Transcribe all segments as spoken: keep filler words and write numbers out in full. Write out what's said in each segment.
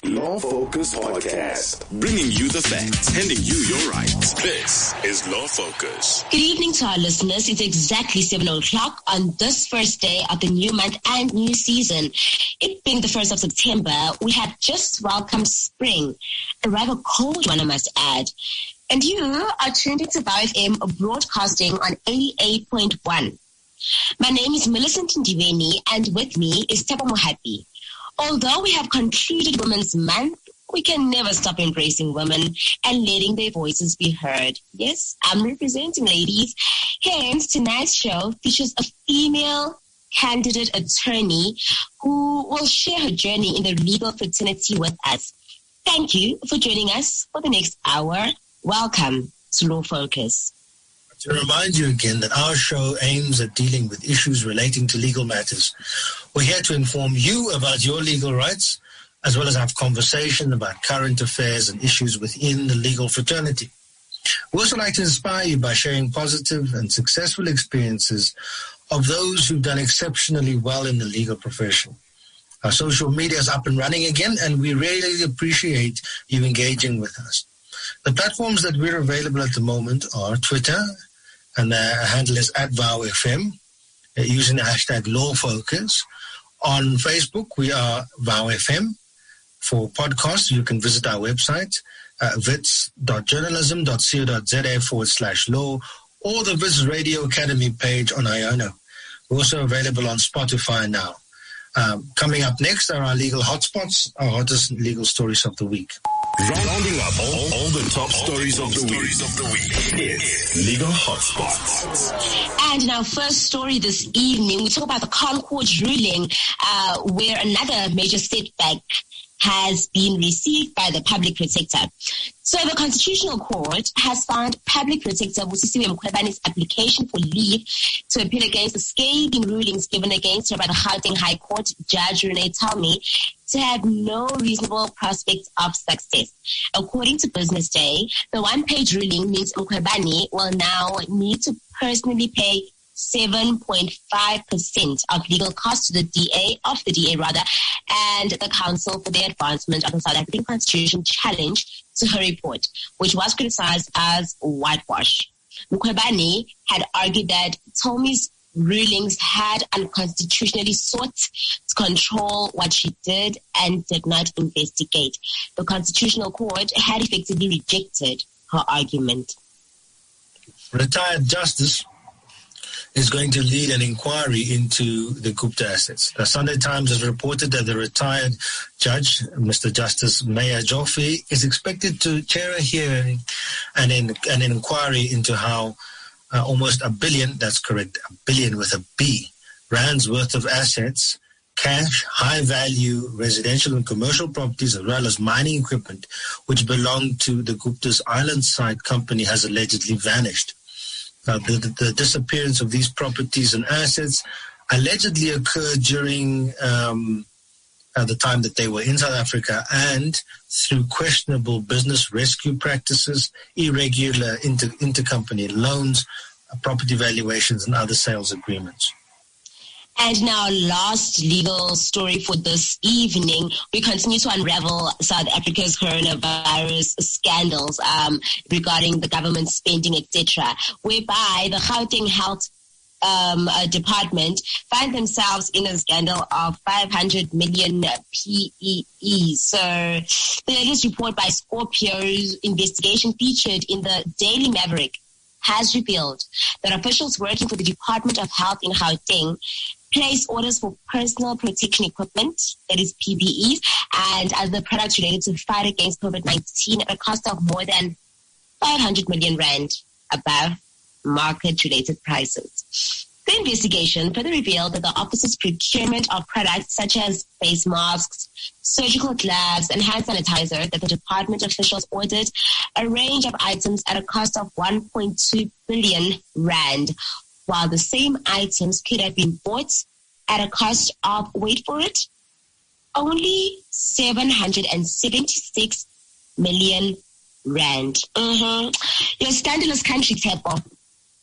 Law Focus Podcast, bringing you the facts, handing you your rights. This is Law Focus. Good evening to our listeners. It's exactly seven o'clock on this first day of the new month and new season. It being the first of September, we have just welcomed spring, a rather cold one, I must add. And you are tuned into V O W F M broadcasting on eighty-eight point one. My name is Millicent Ndiweni, and with me is Tepo Mohapi. Although we have concluded Women's Month, we can never stop embracing women and letting their voices be heard. Yes, I'm representing ladies. Hence, tonight's show features a female candidate attorney who will share her journey in the legal fraternity with us. Thank you for joining us for the next hour. Welcome to Law Focus. To remind you again that our show aims at dealing with issues relating to legal matters. We're here to inform you about your legal rights, as well as have conversation about current affairs and issues within the legal fraternity. We also like to inspire you by sharing positive and successful experiences of those who've done exceptionally well in the legal profession. Our social media is up and running again, and we really appreciate you engaging with us. The platforms that we're available at the moment are Twitter, and the handle is at V O W F M, uh, using the hashtag LawFocus. On Facebook, we are V O W F M. For podcasts, you can visit our website, uh, vits dot journalism dot co dot za forward slash law, or the Viz Radio Academy page on Iono. We're also available on Spotify now. Um, coming up next are our legal hotspots, our hottest legal stories of the week. Rounding up all, all the top stories of the week. Of the week. It's Legal Hotspots. And in our first story this evening, we talk about the Concord ruling, uh, where another major setback has been received by the Public Protector. So the Constitutional Court has found Public Protector Busisiwe Mkhwebane's application for leave to appeal against the scathing rulings given against her by the Gauteng High Court Judge Renee Talmi to have no reasonable prospect of success. According to Business Day, the one-page ruling means Mkhwebane will now need to personally pay seven point five percent of legal costs to the D A, of the D A rather, and the Council for the Advancement of the South African Constitution challenge to her report, which was criticized as whitewash. Mkhwebane had argued that Talmi's rulings had unconstitutionally sought to control what she did and did not investigate. The Constitutional Court had effectively rejected her argument. Retired Justice is going to lead an inquiry into the Gupta assets. The Sunday Times has reported that the retired judge, Mister Justice Maya Joffe, is expected to chair a hearing and in, an inquiry into how uh, almost a billion, that's correct, a billion with a B, rands worth of assets, cash, high-value residential and commercial properties, as well as mining equipment, which belonged to the Gupta's Islandside company, has allegedly vanished. Uh, the, the, the disappearance of these properties and assets allegedly occurred during um, uh, the time that they were in South Africa and through questionable business rescue practices, irregular inter, intercompany loans, uh, property valuations, and other sales agreements. And now, last legal story for this evening, we continue to unravel South Africa's coronavirus scandals um, regarding the government spending, et cetera, whereby the Gauteng Health um, uh, Department find themselves in a scandal of five hundred million P E Es. So the latest report by Scorpio's investigation featured in the Daily Maverick has revealed that officials working for the Department of Health in Gauteng placed orders for personal protection equipment, that is P P Es, and other products related to the fight against COVID nineteen at a cost of more than five hundred million rand above market-related prices. The investigation further revealed that the office's procurement of products such as face masks, surgical gloves, and hand sanitizer that the department officials ordered a range of items at a cost of one point two billion rand, while the same items could have been bought at a cost of, wait for it, only seven hundred seventy-six million rand. Mm-hmm. Your scandalous country, Tepo.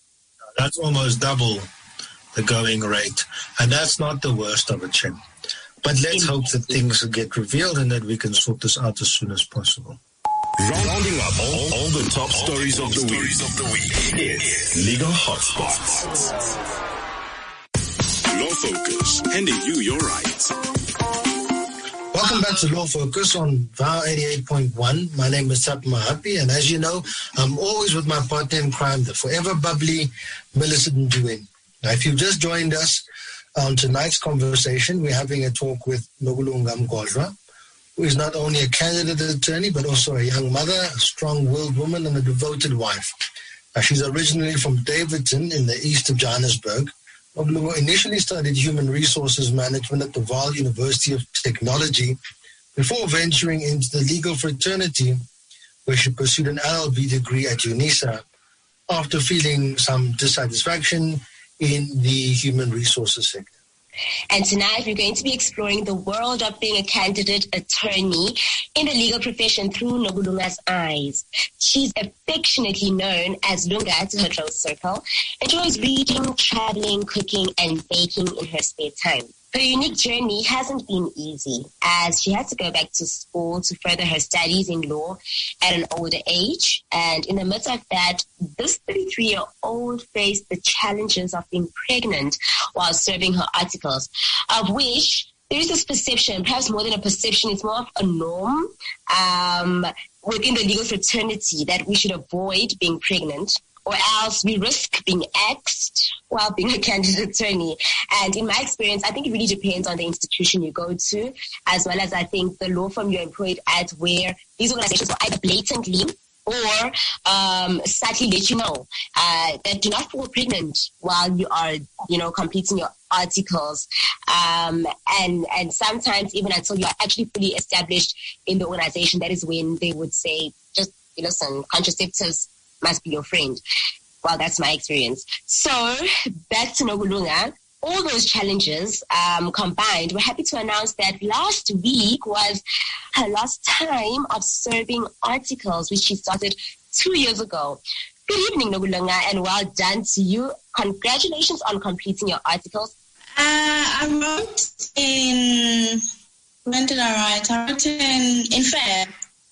That's almost double the going rate. And that's not the worst of it, Shem. But let's hope that things will get revealed and that we can sort this out as soon as possible. Rounding up all, all the top stories of the week. It's Legal Hotspots. Law Focus, handing you your rights. Welcome back to Law Focus on Vow eighty-eight point one. My name is Sap Mahapi, and as you know, I'm always with my partner in crime, the forever bubbly Millicent Nduwin. Now, if you just joined us on tonight's conversation, we're having a talk with Nobulunga Mgodlwa, who is not only a candidate attorney, but also a young mother, a strong-willed woman, and a devoted wife. Now, she's originally from Davidson in the east of Johannesburg. Nobulunga initially studied human resources management at the Vaal University of Technology before venturing into the legal fraternity, where she pursued an L L B degree at UNISA after feeling some dissatisfaction in the human resources sector. And tonight we're going to be exploring the world of being a candidate attorney in the legal profession through Nobulunga's eyes. She's affectionately known as Lunga to her close circle, enjoys reading, traveling, cooking, and baking in her spare time. Her unique journey hasn't been easy, as she had to go back to school to further her studies in law at an older age. And in the midst of that, this thirty-three-year-old faced the challenges of being pregnant while serving her articles, of which there is this perception, perhaps more than a perception, it's more of a norm um, within the legal fraternity that we should avoid being pregnant, or else we risk being axed while being a candidate attorney. And in my experience, I think it really depends on the institution you go to, as well as I think the law firm you're employed at, where these organizations will either blatantly or um, subtly let you know uh, that do not fall pregnant while you are, you know, completing your articles. Um, and, and sometimes even until you are actually fully established in the organization, that is when they would say, just, listen, contraceptives must be your friend. Well, that's my experience. So back to Nobulunga. All those challenges um, combined, we're happy to announce that last week was her last time of serving articles, which she started two years ago. Good evening, Nobulunga, and well done to you. Congratulations on completing your articles. Uh, I wrote in, when did I write? I wrote in, in Feb.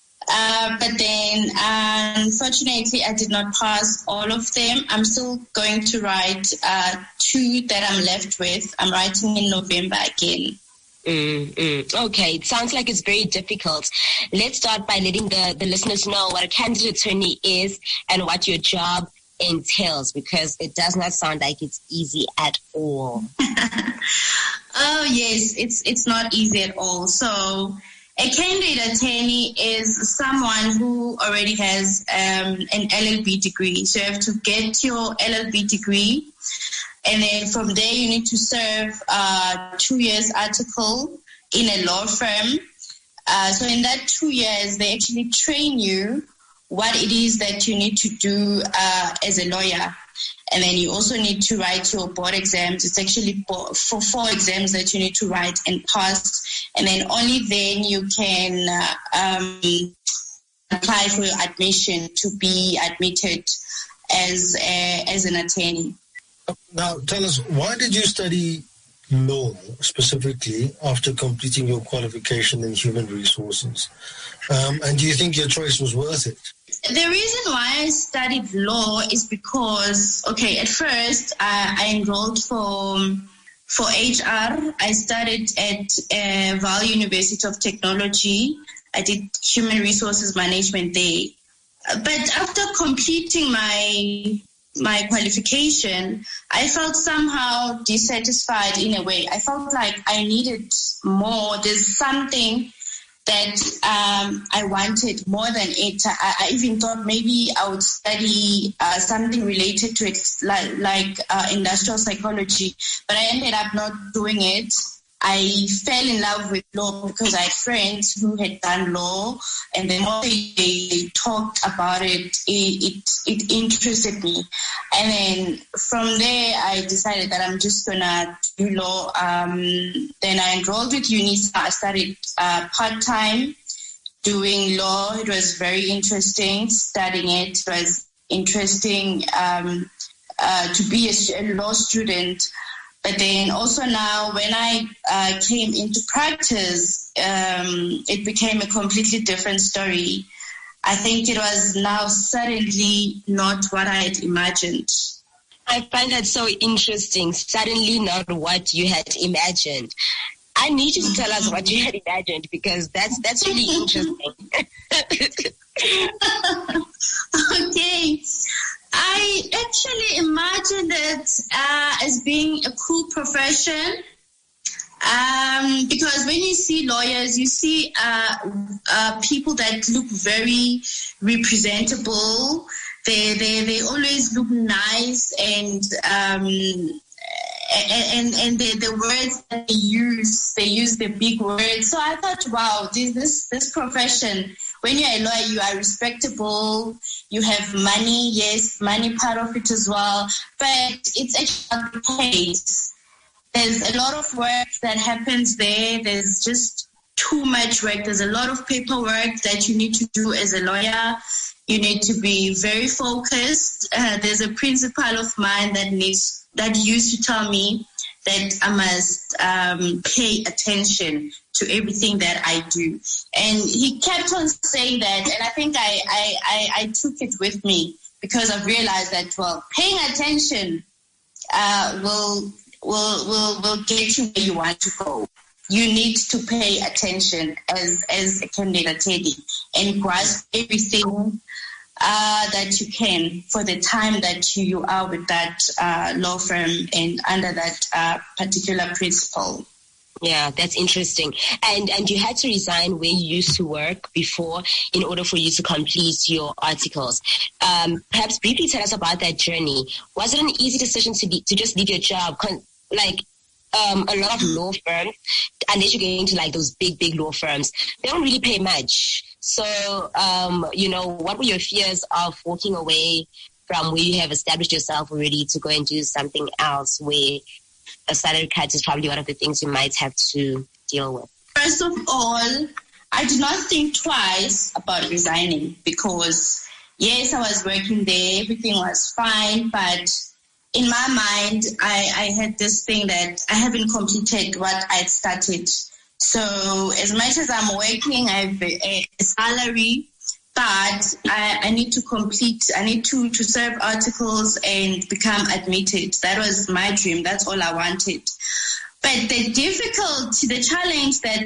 Uh, but then, unfortunately, I did not pass all of them. I'm still going to write uh, two that I'm left with. I'm writing in November again. Mm, mm. Okay, it sounds like it's very difficult. Let's start by letting the, the listeners know what a candidate attorney is and what your job entails, because it does not sound like it's easy at all. Oh, yes, it's it's not easy at all. So a candidate attorney is someone who already has um, an L L B degree. So you have to get your L L B degree, and then from there you need to serve uh, two years article in a law firm. Uh, so in that two years, they actually train you what it is that you need to do uh, as a lawyer. And then you also need to write your board exams. It's actually for, for four exams that you need to write and pass. And then only then you can uh, um, apply for your admission to be admitted as a, as an attorney. Now, tell us, why did you study law specifically after completing your qualification in human resources? Um, and do you think your choice was worth it? The reason why I studied law is because, okay, at first I, I enrolled for for H R. I studied at uh, Vaal University of Technology. I did human resources management there. But after completing my my qualification, I felt somehow dissatisfied in a way. I felt like I needed more. There's something that um, I wanted more than it. I, I even thought maybe I would study uh, something related to it, like, like uh, industrial psychology, but I ended up not doing it. I fell in love with law because I had friends who had done law, and the more they, they talked about it, it, it, it interested me. And then from there, I decided that I'm just going to do law. Um, then I enrolled with UNISA. I started uh, part-time doing law. It was very interesting studying it. It was interesting um, uh, to be a, a law student. But then also now when I uh, came into practice, um, it became a completely different story. I think it was now suddenly not what I had imagined. I find that so interesting. Suddenly not what you had imagined. I need you to tell us what you had imagined, because that's that's really interesting. Okay. I actually imagined it uh, as being a cool profession. Um, because when you see lawyers, you see uh, uh, people that look very representable. They they they always look nice, and um, and and the the words that they use, they use the big words. So I thought, wow, this this this profession. When you're a lawyer, you are respectable. You have money, yes, money part of it as well. But it's actually not the case. There's a lot of work that happens there. There's just too much work. There's a lot of paperwork that you need to do as a lawyer. You need to be very focused. Uh, there's a principal of mine that needs that used to tell me that I must um, pay attention to everything that I do. And he kept on saying that, and I think I, I, I, I took it with me, because I've realized that, well, paying attention uh, will will will will get you where you want to go. You need to pay attention as as a candidate, Teddy, and grasp everything uh, that you can for the time that you are with that uh, law firm and under that uh, particular principle. Yeah, that's interesting. And and you had to resign where you used to work before in order for you to complete your articles. Um, perhaps briefly tell us about that journey. Was it an easy decision to be, to just leave your job? Con- like um, a lot of law firms, unless you get into like those big, big law firms, they don't really pay much. So, um, you know, what were your fears of walking away from where you have established yourself already to go and do something else where a salary cut is probably one of the things you might have to deal with? First of all, I did not think twice about resigning, because yes, I was working there, everything was fine, but in my mind, I, I had this thing that I haven't completed what I'd started. So as much as I'm working, I have a, a salary, but I, I need to complete, I need to, to serve articles and become admitted. That was my dream. That's all I wanted. But the difficulty, the challenge that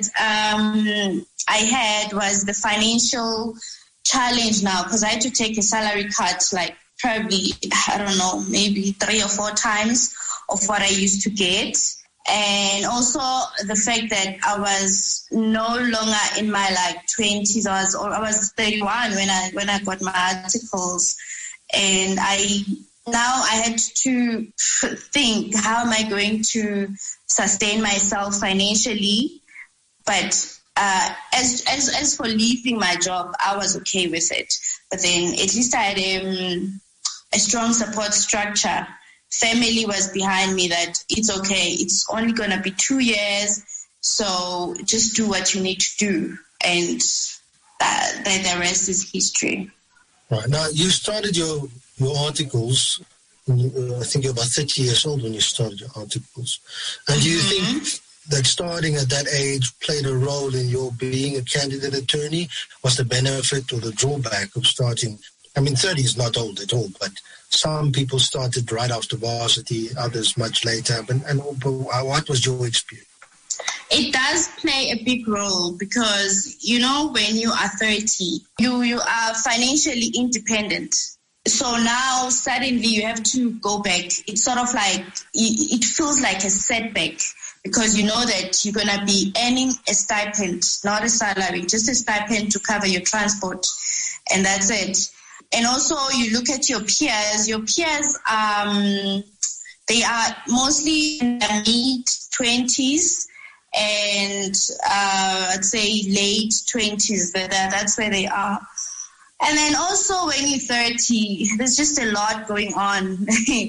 um, I had was the financial challenge now, because I had to take a salary cut like probably, I don't know, maybe three or four times of what I used to get. And also the fact that I was no longer in my like twenties. I was, or I was thirty-one when I when I got my articles, and I now I had to think, how am I going to sustain myself financially? But uh, as as as for leaving my job, I was okay with it. But then at least I had um, a strong support structure. Family was behind me that it's okay. It's only going to be two years. So just do what you need to do. And that, that the rest is history. Right. Now, you started your, your articles, uh, I think you're about thirty years old when you started your articles. And do you Mm-hmm. think that starting at that age played a role in your being a candidate attorney? Was the benefit or the drawback of starting? I mean, thirty is not old at all, but some people started right after varsity, others much later. But, and what was your experience? It does play a big role, because, you know, when you are thirty, you, you are financially independent. So now suddenly you have to go back. It's sort of like, it feels like a setback, because you know that you're going to be earning a stipend, not a salary, just a stipend to cover your transport. And that's it. And also you look at your peers. Your peers, um, they are mostly in their mid-twenties and uh, I'd say late twenties. That, that's where they are. And then also when you're thirty, there's just a lot going on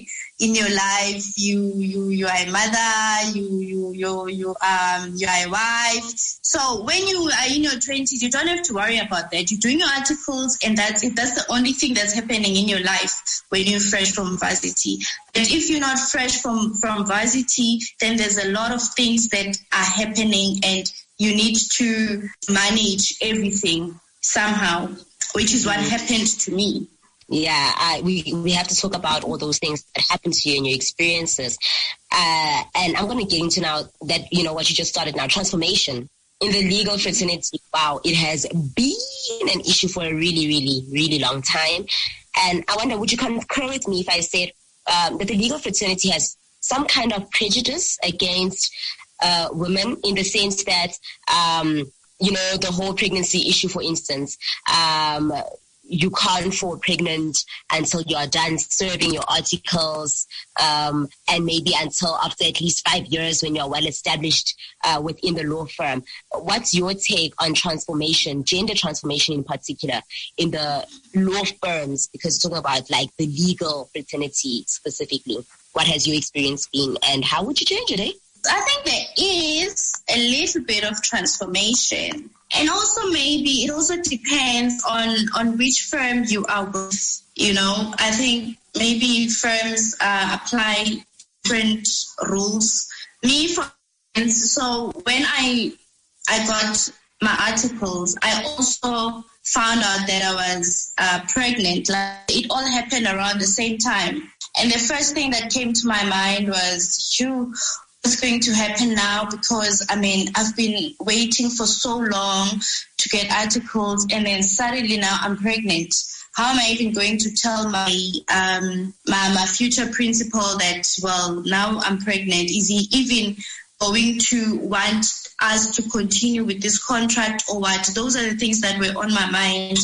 in your life. You you you are a mother. You you you you um you are a wife. So when you are in your twenties, you don't have to worry about that. You're doing your articles, and that's it. That's the only thing that's happening in your life when you're fresh from varsity. But if you're not fresh from from varsity, then there's a lot of things that are happening, and you need to manage everything somehow, which is what happened to me. Yeah, I, we we have to talk about all those things that happened to you and your experiences. Uh, and I'm going to get into now that, you know, what you just started now, transformation in the legal fraternity. Wow, it has been an issue for a really, really, really long time. And I wonder, would you concur with me if I said um, that the legal fraternity has some kind of prejudice against uh, women, in the sense that, um, you know, the whole pregnancy issue, for instance, um, you can't fall pregnant until you are done serving your articles, um, and maybe until after at least five years when you're well established uh, within the law firm. What's your take on transformation, gender transformation in particular, in the law firms? Because you're talking about like the legal fraternity specifically. What has your experience been, and how would you change it, eh? I think there is a little bit of transformation. And also maybe it also depends on, on which firm you are with. You know, I think maybe firms uh, apply different rules. Me, for instance, so when I I got my articles, I also found out that I was uh, pregnant. Like, it all happened around the same time. And the first thing that came to my mind was, shoo, what's going to happen now? Because, I mean, I've been waiting for so long to get articles, and then suddenly now I'm pregnant. How am I even going to tell my um, my, my future principal that, well, now I'm pregnant? Is he even going to want us to continue with this contract or what? Those are the things that were on my mind.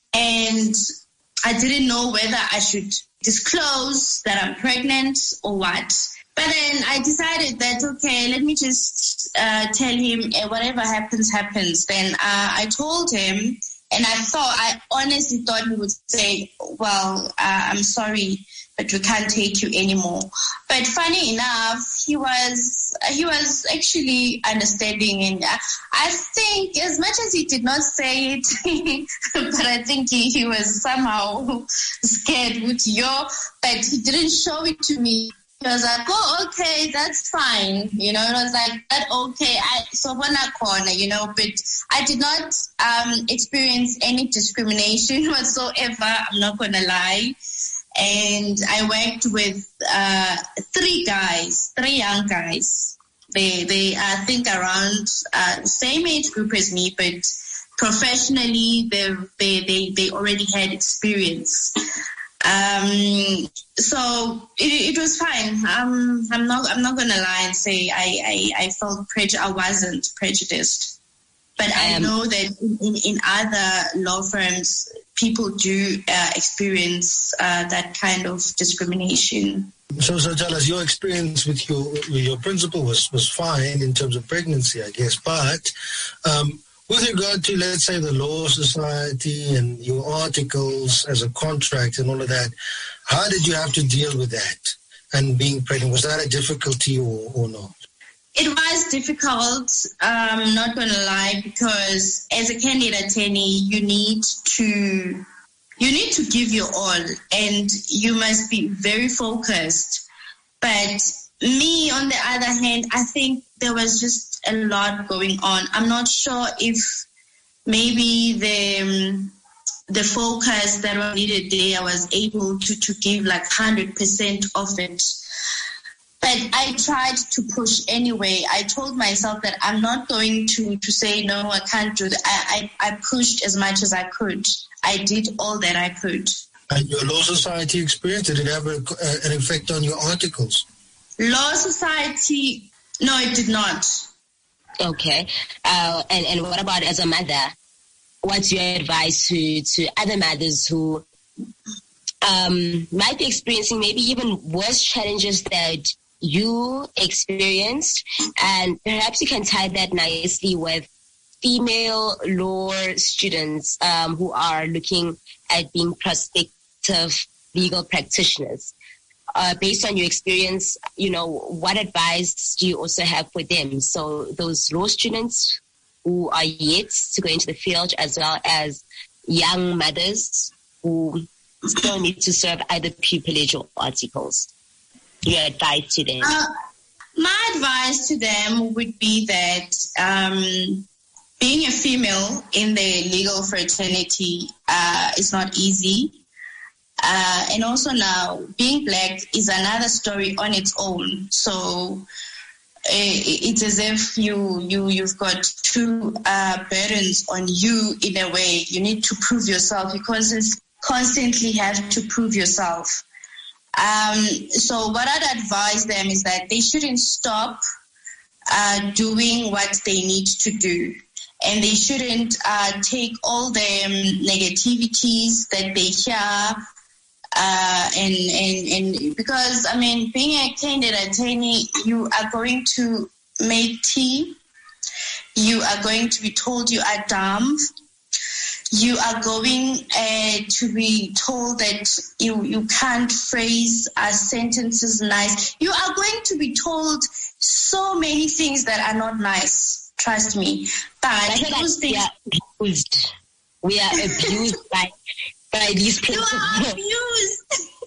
And I didn't know whether I should disclose that I'm pregnant or what. But then I decided that, okay, let me just uh, tell him uh, whatever happens, happens. Then uh, I told him, and I thought, I honestly thought he would say, well, uh, I'm sorry, but we can't take you anymore. But funny enough, he was he was actually understanding. And I think as much as he did not say it, but I think he, he was somehow scared with yo, but he didn't show it to me. He was like, oh, okay, that's fine. You know, it was like, that okay. I, so when I corner, you know, but I did not um, experience any discrimination whatsoever. I'm not going to lie. And I worked with uh, three guys, three young guys. They, they I think, around uh, same age group as me, but professionally, they, they, they, they already had experience. Um, so it, it was fine. Um, I'm not, I'm not going to lie and say I, I, I felt prejudice. I wasn't prejudiced, but um, I know that in, in, in other law firms, people do uh, experience uh, that kind of discrimination. So, so tell us, your experience with your with your principal was, was fine in terms of pregnancy, I guess. But um, with regard to, let's say, the Law Society and your articles as a contract and all of that, how did you have to deal with that and being pregnant? Was that a difficulty or, or not? It was difficult, um, not going to lie, because as a candidate attorney, you need to you need to give your all, and you must be very focused. But me, on the other hand, I think there was just a lot going on. I'm not sure if maybe the um, the focus that I needed there, I was able to, to give like one hundred percent of it. But I tried to push anyway. I told myself that I'm not going to, to say, no, I can't do that. I, I, I pushed as much as I could. I did all that I could. And your Law Society experience, did it have a, uh, an effect on your articles? Law Society, no, it did not. Okay. Uh, and, and what about as a mother? What's your advice to, to other mothers who um, might be experiencing maybe even worse challenges that you experienced? And perhaps you can tie that nicely with female law students um, who are looking at being prospective legal practitioners. Uh, based on your experience, you know, what advice do you also have for them? So those law students who are yet to go into the field, as well as young mothers who still need to serve either pupillage or articles. Your advice to them? Uh, my advice to them would be that um, being a female in the legal fraternity uh, is not easy. Uh, and also now, being black is another story on its own. So uh, it's as if you, you, you've got two uh, burdens on you in a way. You need to prove yourself. You constantly, constantly have to prove yourself. Um, so what I'd advise them is that they shouldn't stop uh, doing what they need to do. And they shouldn't uh, take all the um, negativities that they hear Uh, and, and, and because, I mean, being a candidate attorney, you are going to make tea. You are going to be told you are dumb. You are going uh, to be told that you, you can't phrase uh, sentences nice. You are going to be told so many things that are not nice. Trust me. But those things... We are abused. We are abused by... by these principles. You are abused.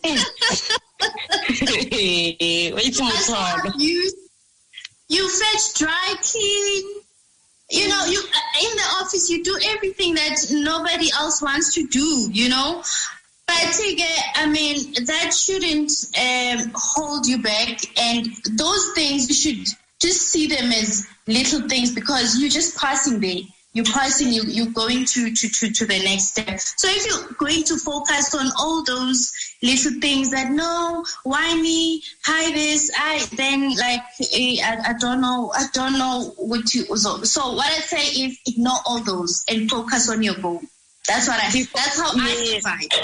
Wait too much hard. Abused. You fetch dry clean. You know, you in the office, you do everything that nobody else wants to do, you know. But I mean, that shouldn't um, hold you back. And those things, you should just see them as little things because you're just passing there. You're passing, you, you're going to, to, to, to the next step. So if you're going to focus on all those little things that, no, why me, hi this, I, then like, I, I don't know, I don't know what you, so, so what I say is ignore all those and focus on your goal. That's what I, that's how I fight.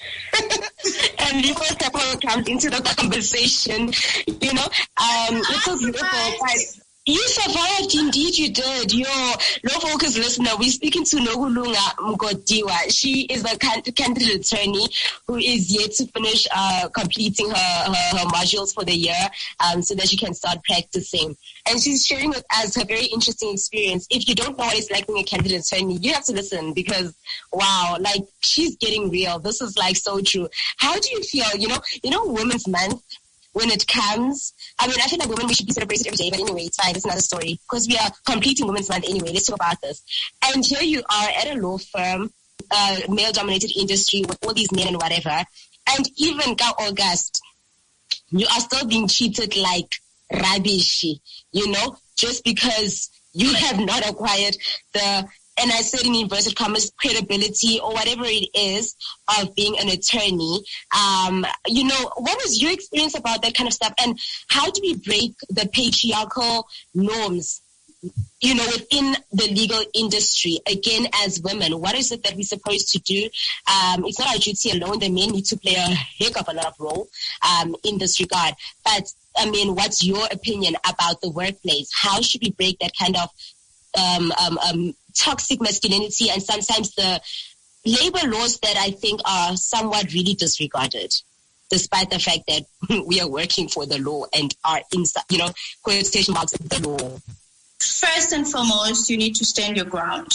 And before Stephen comes into the conversation, you know, um, it's so beautiful, guys. You survived, indeed you did. Your Law Focus listener, we're speaking to Nokulunga Mgodiwa. She is a candidate attorney who is yet to finish uh, completing her, her, her modules for the year um, so that she can start practicing. And she's sharing with us her very interesting experience. If you don't know what it's like being a candidate attorney, you have to listen because, wow, like she's getting real. This is like so true. How do you feel, you know, you know, Women's Month? When it comes, I mean, I feel like women, we should be celebrated every day, but anyway, it's fine. It's another story because we are completing Women's Month anyway. Let's talk about this. And here you are at a law firm, uh, male-dominated industry with all these men and whatever. And even Ka August, you are still being treated like rubbish, you know, just because you have not acquired the, and I said in inverted commas, credibility or whatever it is of being an attorney. Um, you know, what was your experience about that kind of stuff? And how do we break the patriarchal norms, you know, within the legal industry? Again, as women, what is it that we're supposed to do? Um, it's not our duty alone. The men need to play a heck of a lot of role um, in this regard. But, I mean, what's your opinion about the workplace? How should we break that kind of um, um, um, toxic masculinity and sometimes the labor laws that I think are somewhat really disregarded, despite the fact that we are working for the law and are in, you know, quotation marks of the law? First and foremost, you need to stand your ground.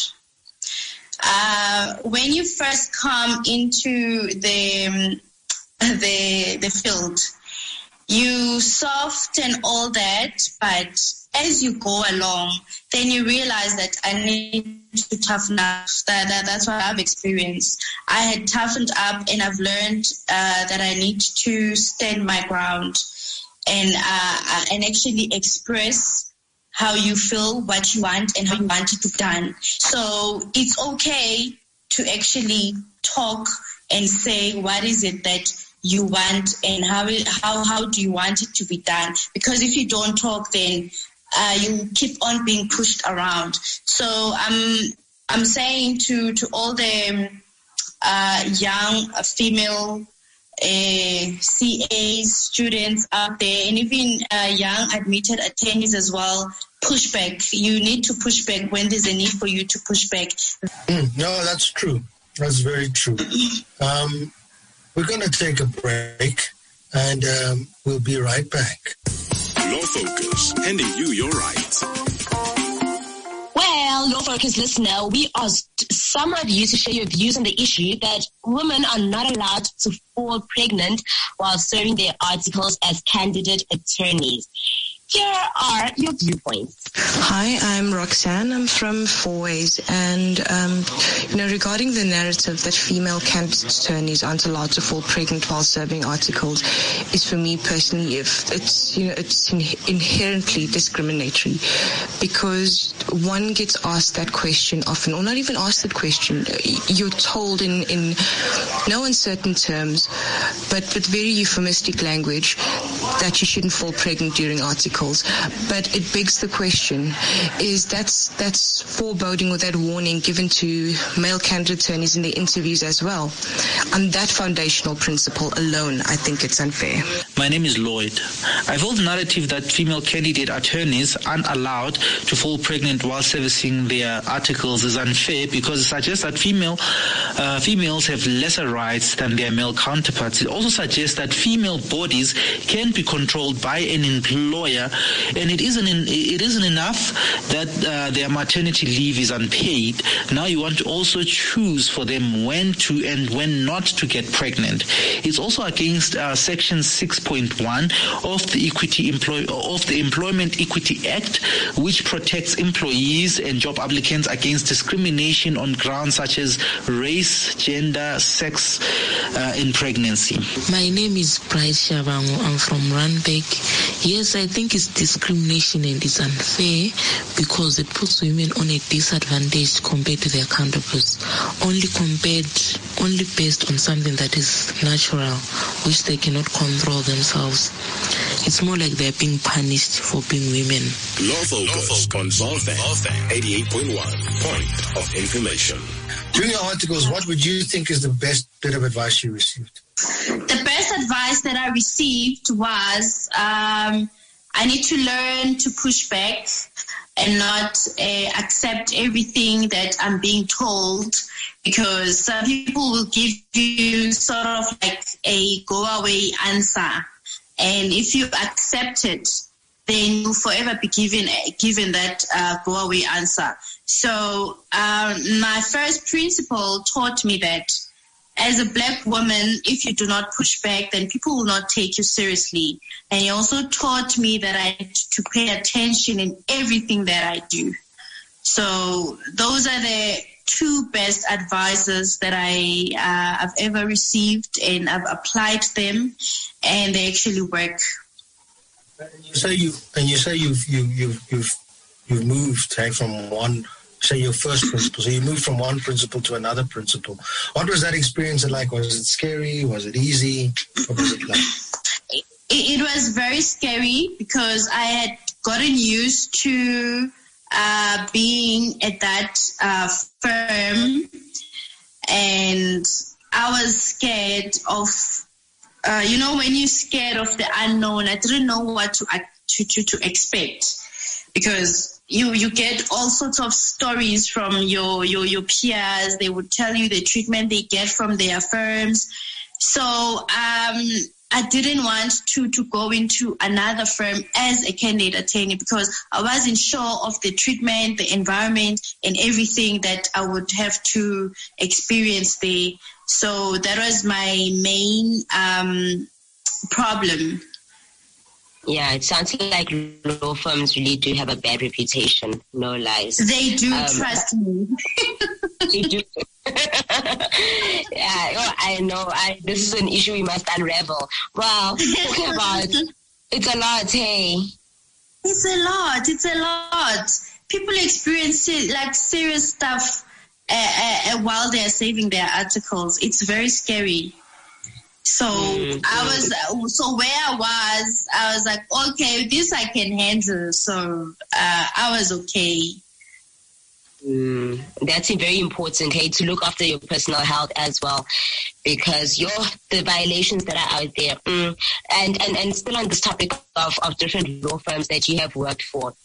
Uh, when you first come into the um, the the field, you soft and all that, but as you go along, then you realize that I need to toughen up. That, that, that's what I've experienced. I had toughened up and I've learned uh, that I need to stand my ground and uh, and actually express how you feel, what you want, and how you want it to be done. So it's okay to actually talk and say what is it that you want and how it, how how do you want it to be done? Because if you don't talk, then uh, you keep on being pushed around. So I'm I'm saying to to all the uh, young female uh, C As, students out there, and even uh, young admitted attorneys as well, push back. You need to push back when there's a need for you to push back. Mm, no, that's true. That's very true. Um, we're going to take a break, and um, we'll be right back. Law Focus, handing you your rights. Well, Law Focus listener, we asked some of you to share your views on the issue that women are not allowed to fall pregnant while serving their articles as candidate attorneys. Here are your viewpoints. Hi, I'm Roxanne. I'm from Four Ways. And, um, you know, regarding the narrative that female candidate attorneys aren't allowed to fall pregnant while serving articles is, for me personally, if it's, you know, it's in- inherently discriminatory, because one gets asked that question often, or not even asked that question. You're told in, in no uncertain terms, but with very euphemistic language, that you shouldn't fall pregnant during articles. But it begs the question, is that's that's foreboding or that warning given to male candidate attorneys in their interviews as well. On that foundational principle alone, I think it's unfair. My name is Lloyd. I hold the narrative that female candidate attorneys aren't allowed to fall pregnant while servicing their articles is unfair, because it suggests that female uh, females have lesser rights than their male counterparts. It also suggests that female bodies can be controlled by an employer, and it isn't in, it isn't enough that uh, their maternity leave is unpaid. Now you want to also choose for them when to and when not to get pregnant. It's also against uh, Section six point one of the Equity Employ of the Employment Equity Act, which protects employees and job applicants against discrimination on grounds such as race, gender, sex, uh, and pregnancy. My name is Bryce Shabangu. I'm from Randburg. Yes, I think it's discrimination and it's unfair because it puts women on a disadvantage compared to their counterparts, only compared, only based on something that is natural, which they cannot control themselves. It's more like they're being punished for being women. Law Focus on Ballfan eighty-eight point one, point of information. During your articles, what would you think is the best bit of advice you received? The best advice that I received was um, I need to learn to push back and not uh, accept everything that I'm being told, because some people will give you sort of like a go-away answer. And if you accept it, then you'll forever be given given that uh, go-away answer. So um, my first principle taught me that as a black woman, if you do not push back, then people will not take you seriously. And he also taught me that I had to pay attention in everything that I do. So those are the two best advices that I uh, have ever received, and I've applied them, and they actually work. And you say you and you say you've you you've you've you've moved right, from one. Say your first principle. So you moved from one principle to another principle. What was that experience like? Was it scary? Was it easy? What was it like? It, it was very scary because I had gotten used to uh, being at that uh, firm, and I was scared of, uh, you know, when you're scared of the unknown. I didn't know what to to to, to expect, because You you get all sorts of stories from your, your, your peers. They would tell you the treatment they get from their firms. So um, I didn't want to, to go into another firm as a candidate attorney, because I wasn't sure of the treatment, the environment, and everything that I would have to experience there. So that was my main um, problem. Yeah, it sounds like law firms really do have a bad reputation, no lies. They do, um, trust me. They do. Yeah, oh, I know. I, this is an issue we must unravel. Wow, talking about, it's a lot, hey? It's a lot, it's a lot. People experience it, like serious stuff uh, uh, while they're saving their articles. It's very scary. So mm-hmm. I was, so where I was, I was like, okay, this I can handle. So uh, I was okay. Mm, that's very important, hey, to look after your personal health as well, because your the violations that are out there. Mm, and, and, and still on this topic of, of different law firms that you have worked for,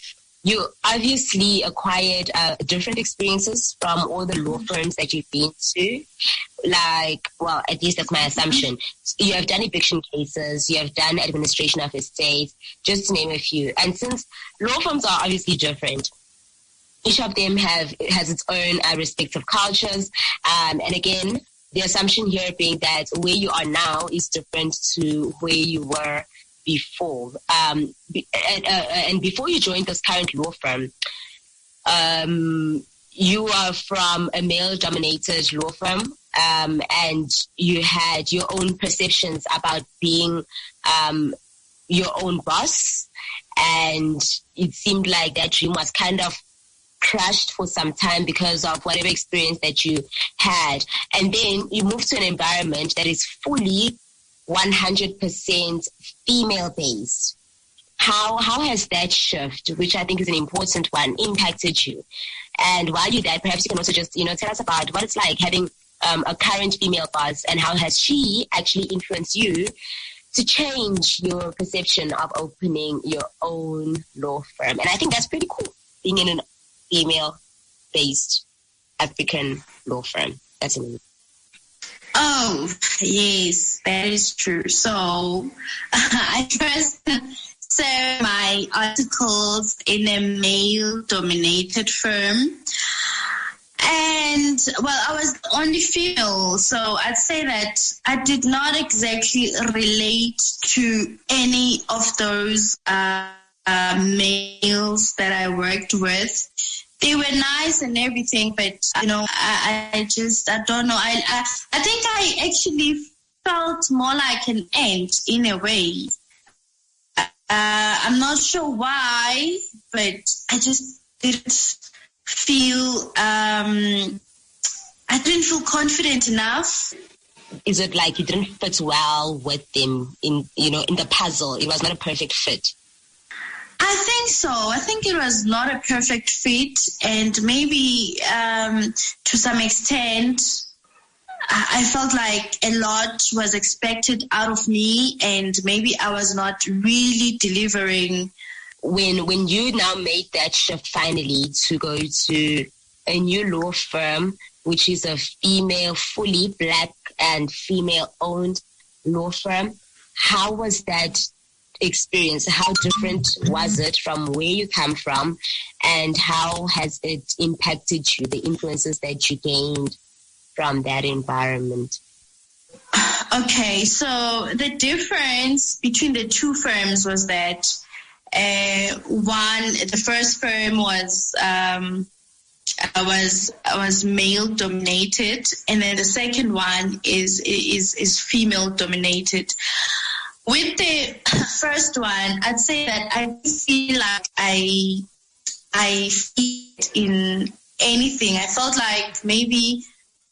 you obviously acquired uh, different experiences from all the law firms that you've been to. Like, well, at least that's my assumption. You have done eviction cases, you have done administration of estates, just to name a few. And since law firms are obviously different, each of them have has its own uh, respective cultures. Um, and again, the assumption here being that where you are now is different to where you were before. Um, and, uh, and before you joined this current law firm, um, you are from a male-dominated law firm, um, and you had your own perceptions about being um, your own boss, and it seemed like that dream was kind of crushed for some time because of whatever experience that you had. And then you moved to an environment that is fully one hundred percent female-based. How how has that shift, which I think is an important one, impacted you? And while you're there, perhaps you can also just, you know, tell us about what it's like having um, a current female boss, and how has she actually influenced you to change your perception of opening your own law firm. And I think that's pretty cool, being in a female-based African law firm. That's amazing. Oh, yes, that is true. So I first served my articles in a male-dominated firm. And, well, I was the only female, so I'd say that I did not exactly relate to any of those uh, uh, males that I worked with. They were nice and everything, but, you know, I, I just, I don't know. I, I I think I actually felt more like an ant in a way. Uh, I'm not sure why, but I just didn't feel, um, I didn't feel confident enough. Is it like you didn't fit well with them in, you know, in the puzzle? It was not a perfect fit. I think so. I think it was not a perfect fit, and maybe um, to some extent, I felt like a lot was expected out of me, and maybe I was not really delivering. When when you now made that shift finally to go to a new law firm, which is a female, fully black and female-owned law firm, how was that experience? How different was it from where you come from, and how has it impacted you, the influences that you gained from that environment? Okay, so the difference between the two firms was that uh, one, the first firm was um, was was male dominated, and then the second one is is is female dominated. With the first one, I'd say that I feel like I I fit in anything. I felt like maybe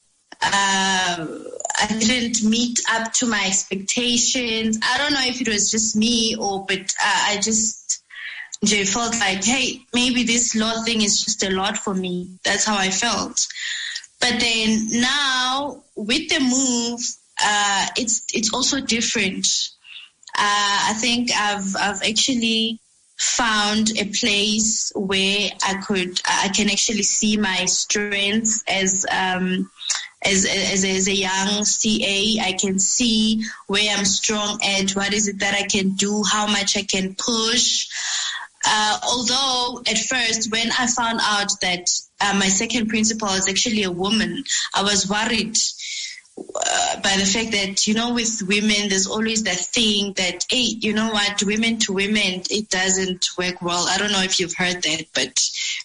uh, I didn't meet up to my expectations. I don't know if it was just me or, but uh, I just felt like, hey, maybe this law thing is just a lot for me. That's how I felt. But then now with the move, uh, it's it's also different. Uh, I think I've I've actually found a place where I could I can actually see my strengths as um as as as a young C A. I can see where I'm strong at, what is it that I can do, how much I can push. Uh, although at first, when I found out that uh, my second principal is actually a woman, I was worried. Uh, by the fact that, you know, with women, there's always that thing that, hey, you know what, women to women, it doesn't work well. I don't know if you've heard that, but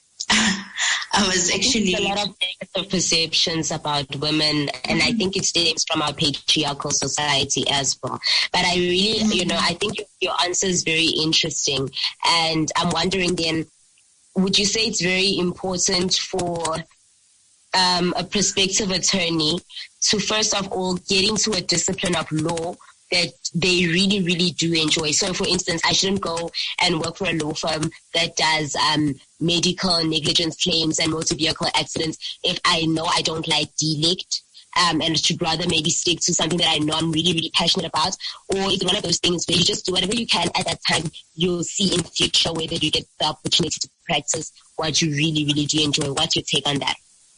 I was actually... There's a lot of negative perceptions about women, and I think it stems from our patriarchal society as well. But I really, mm-hmm. you know, I think your answer is very interesting. And I'm wondering then, would you say it's very important for um, a prospective attorney to first of all get into a discipline of law that they really, really do enjoy? So, for instance, I shouldn't go and work for a law firm that does um, medical negligence claims and motor vehicle accidents if I know I don't like delict. um, and should rather maybe stick to something that I know I'm really, really passionate about? Or is it one of those things where you just do whatever you can at that time, you'll see in future whether you get the opportunity to practice what you really, really do enjoy? What's your take on that?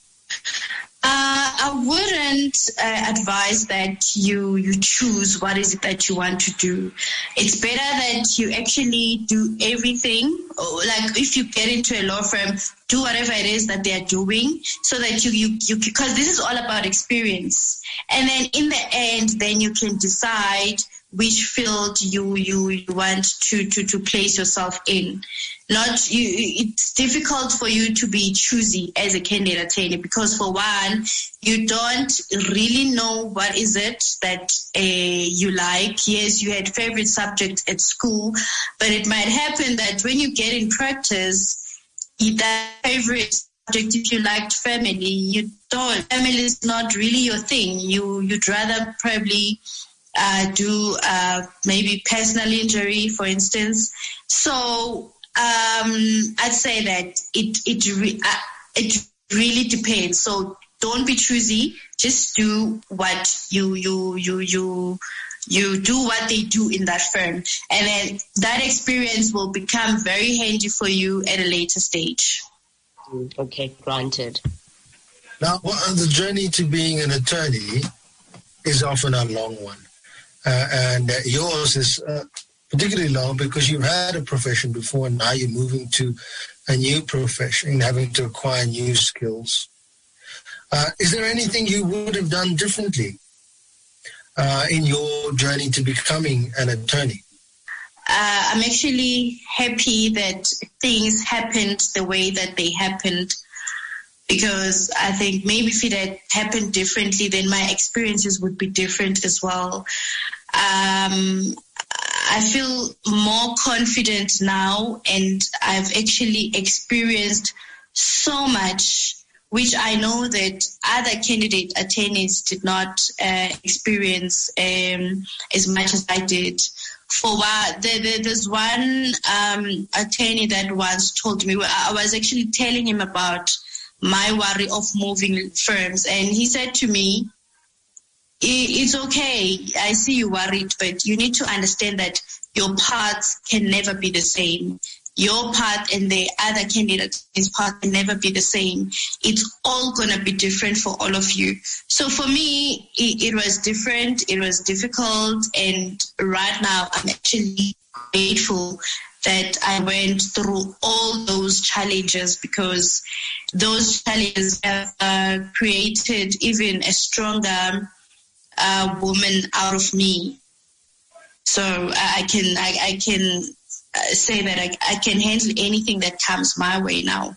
Uh, I wouldn't uh, advise that you you choose what is it that you want to do. It's better that you actually do everything. Like if you get into a law firm, do whatever it is that they are doing, so that you you you because this is all about experience. And then in the end, then you can decide which field you you, you want to, to, to place yourself in. Not you. It's difficult for you to be choosy as a candidate attorney because, for one, you don't really know what is it that uh, you like. Yes, you had favorite subjects at school, but it might happen that when you get in practice, that favorite subject, if you liked family, you don't. Family is not really your thing. You you'd rather probably uh, do uh, maybe personal injury, for instance. So. Um, I'd say that it it re- uh, it really depends. So don't be choosy. Just do what you you you you you do what they do in that firm, and then that experience will become very handy for you at a later stage. Okay, granted. Now, well, the journey to being an attorney is often a long one, uh, and uh, yours is. Uh, particularly long because you've had a profession before and now you're moving to a new profession and having to acquire new skills. Uh, is there anything you would have done differently uh, in your journey to becoming an attorney? Uh, I'm actually happy that things happened the way that they happened, because I think maybe if it had happened differently, then my experiences would be different as well. Um, I feel more confident now, and I've actually experienced so much, which I know that other candidate attorneys did not uh, experience um, as much as I did. For what, there, there, there's one um, attorney that once told me, I was actually telling him about my worry of moving firms, and he said to me, it's okay, I see you worried, but you need to understand that your paths can never be the same. Your path and the other candidate's path can never be the same. It's all going to be different for all of you. So for me, it, it was different. It was difficult. And right now, I'm actually grateful that I went through all those challenges, because those challenges have uh, created even a stronger uh, woman out of me. So I can I, I can say that I, I can handle anything that comes my way now.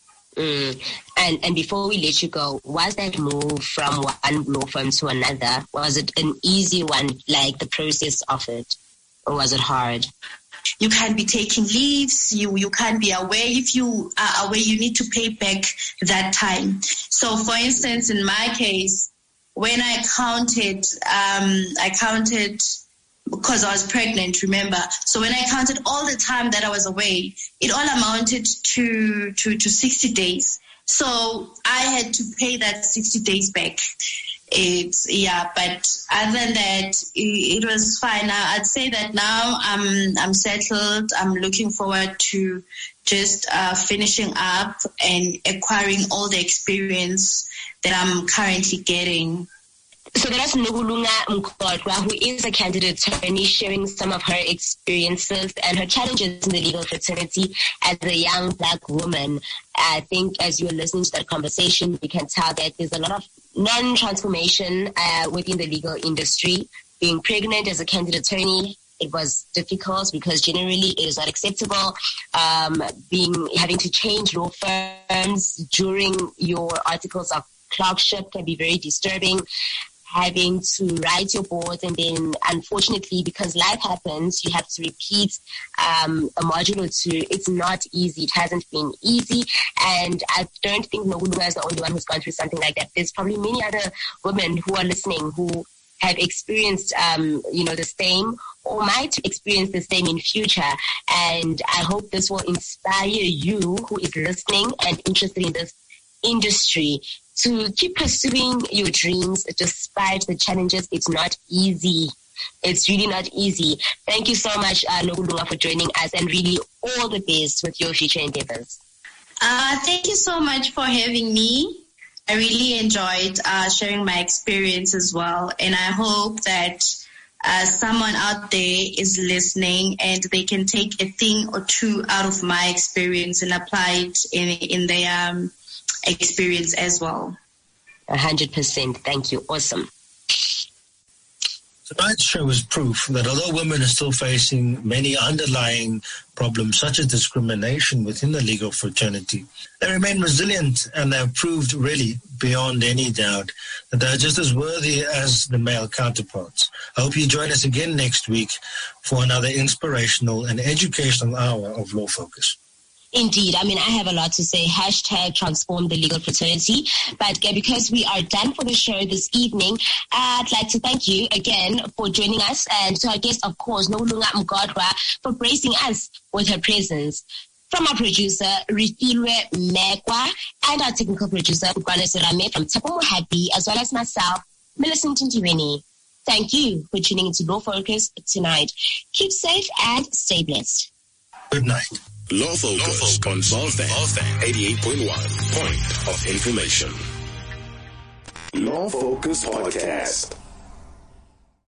Mm. And and before we let you go, was that move from one law firm to another, was it an easy one, like the process of it, or was it hard? You can't be taking leaves. You you can't be away. If you are away, you need to pay back that time. So, for instance, in my case, when I counted, um, I counted because I was pregnant, remember? So when I counted all the time that I was away, it all amounted to, to, to sixty days. So I had to pay that sixty days back. It's, yeah, but other than that, it, it was fine. Now, I'd say that now I'm, I'm settled. I'm looking forward to just uh, finishing up and acquiring all the experience that I'm currently getting. So that's Nugulunga Mkodwa, who is a candidate attorney, sharing some of her experiences and her challenges in the legal fraternity as a young black woman. I think as you're listening to that conversation, you can tell that there's a lot of non-transformation uh, within the legal industry. Being pregnant as a candidate attorney, it was difficult because generally it is not acceptable. Um, being having to change law firms during your articles of clerkship can be very disturbing. Having to write your boards, and then unfortunately, because life happens, you have to repeat um, a module or two. It's not easy. It hasn't been easy, and I don't think Nogulunga is the only one who's gone through something like that. There's probably many other women who are listening who have experienced, um, you know, the same or might experience the same in future. And I hope this will inspire you who is listening and interested in this industry, to keep pursuing your dreams despite the challenges. It's not easy. It's really not easy. Thank you so much, uh, Nokulunga, for joining us, and really all the best with your future endeavors. Uh, thank you so much for having me. I really enjoyed uh, sharing my experience as well, and I hope that uh, someone out there is listening and they can take a thing or two out of my experience and apply it in, in their um, experience as well. A hundred percent. Thank you. Awesome. Tonight's show is proof that although women are still facing many underlying problems such as discrimination within the legal fraternity, they remain resilient, and they have proved really beyond any doubt that they are just as worthy as the male counterparts. I hope you join us again next week for another inspirational and educational hour of Law Focus. Indeed. I mean, I have a lot to say. Hashtag transform the legal fraternity. But uh, because we are done for the show this evening, I'd like to thank you again for joining us, and to our guest, of course, Nokulunga Mgodwa, for gracing us with her presence. From our producer, Rifilwe Mekwa, and our technical producer, Bukwane Serame from Tapo Mohabi, as well as myself, Millicent Ntiweni. Thank you for tuning into Law Focus tonight. Keep safe and stay blessed. Good night. Law Focus on Ballfan eighty-eight point one. Point of information. Law Focus Podcast.